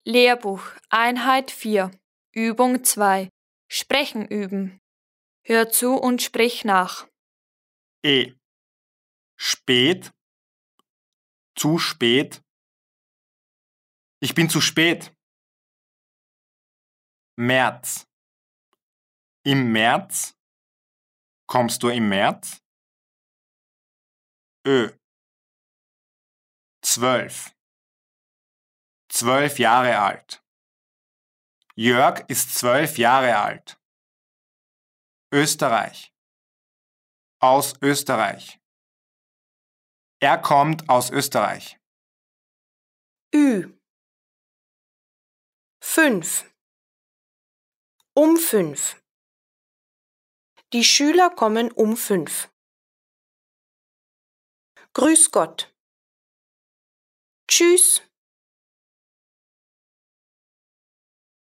Lehrbuch Einheit 4 Übung 2 Sprechen üben. Hör zu und sprich nach. E. Spät. Zu spät. Ich bin zu spät. März. Im März. Kommst du im März? Ö. 12. 12 Jahre alt. Jörg ist 12 Jahre alt. Österreich. Aus Österreich. Er kommt aus Österreich. Ü. 5. Um 5. Die Schüler kommen um 5. Grüß Gott. Tschüss.